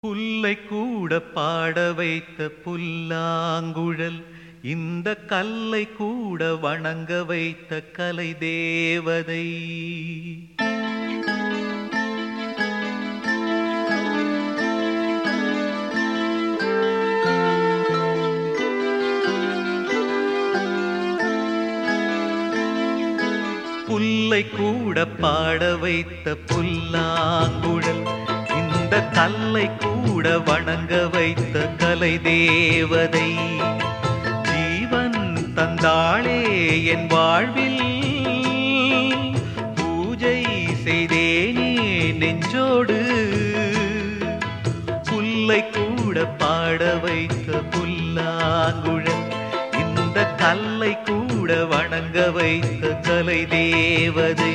புல்லை கூட பாட வைத்த புல்லாங்குழல், இந்த கல்லை கூட வணங்க வைத்த கலை தேவதை. புல்லை கூட பாட வைத்த புல்லாங்குழல், இந்த கல்லை கூட வணங்க வைத்த கலை தேவதை. ஜீவன் தந்தாளே என் வாழ்வில், பூஜை செய்தேனே நெஞ்சோடு. புல்லை கூட பாட வைத்த புல்லாங்குழல், இந்த கல்லை கூட வணங்க வைத்த கலை தேவதை.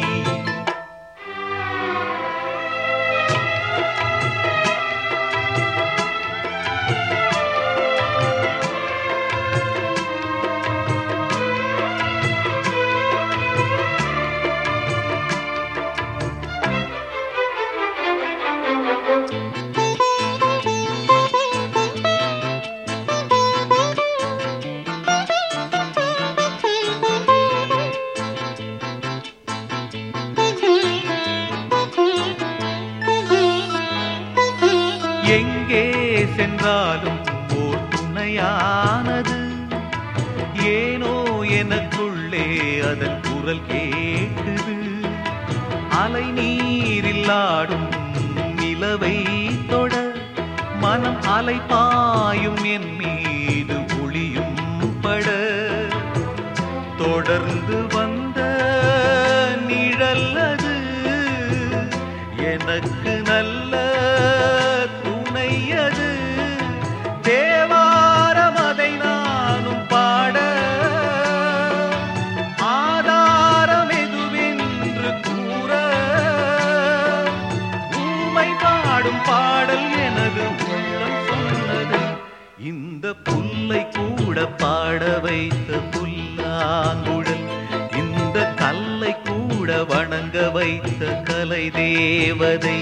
எங்கே சென்றாலும் ஓர் துணையானது, ஏனோ எனக்குள்ளே அதன் குரல் கேட்குது. அலை நீரில் ஆடும் நிலவை தொட, மனம் அலை பாயும் என் மீது ஒளியும் பட. தொடர்ந்து வந்த நிழல் அது, எனக்கு நல்ல துணையது. தேவாரம் அதை நானும் பாட, ஆதாரம் எதுவென்று கூற. ஊமை பாடும் பாடல் எனது உள்ளம் சொன்னது. இந்த புல்லை கூட பாட வைத்த புல்லாங்குழல், இந்த கல்லை கூட வணங்க வைத்த கலை தேவதை.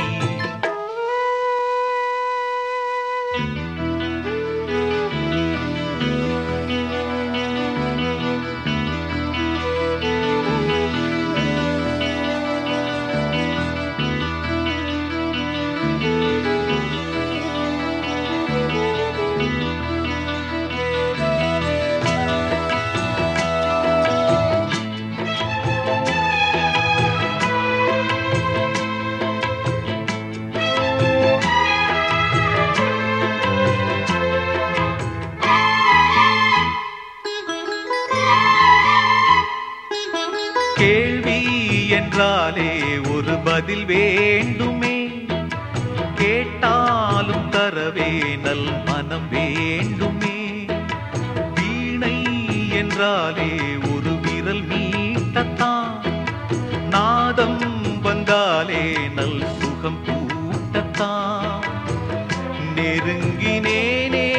கேள்வி என்றாலே ஒரு பதில் வேண்டுமே, கேட்டாலும் தரவே நல் மனம் வேண்டுமே. வீணை என்றாலே ஒரு விரல் மீட்டத்தான், நாதம் வந்தாலே நல் சுகம் கூட்டத்தான். நெருங்கினேனே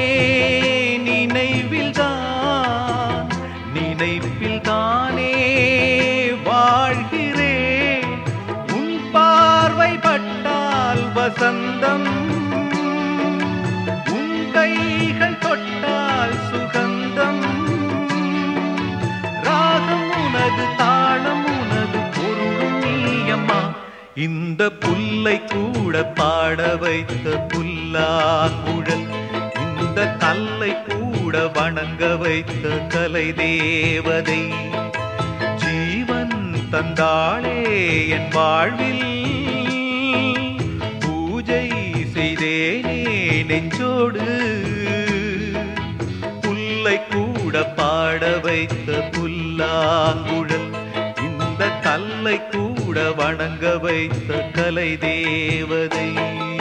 நினைவில்தான், நினைப்பில்தானே வாழ்கிறேன். உன் பார்வை பட்டால் வசந்தம், உன் கைகள் தொட்டால் சுகந்தம். ராகம் உனது, தாளம் உனது, பொருளும் நீயம்மா. இந்த புல்லை கூட பாட வைத்த புல்லாங்குழல், இந்த கல்லை கூட வணங்க வைத்த கலை தேவதை. ஜீவன் தந்தாளே என் வாழ்வில், பூஜை செய்தேனே நெஞ்சோடு. புல்லை கூட பாட வைத்த புல்லாங்குழல், இந்த கல்லை கூட வணங்க வைத்த கலை தேவதை.